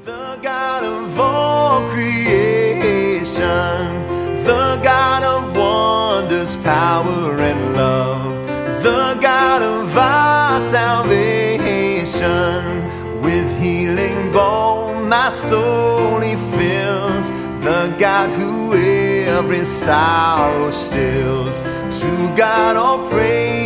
The God of all creation, the God of wonders, power, and love, the God of our salvation. With healing balm my soul he fills, the God who every sorrow stills. To God all praise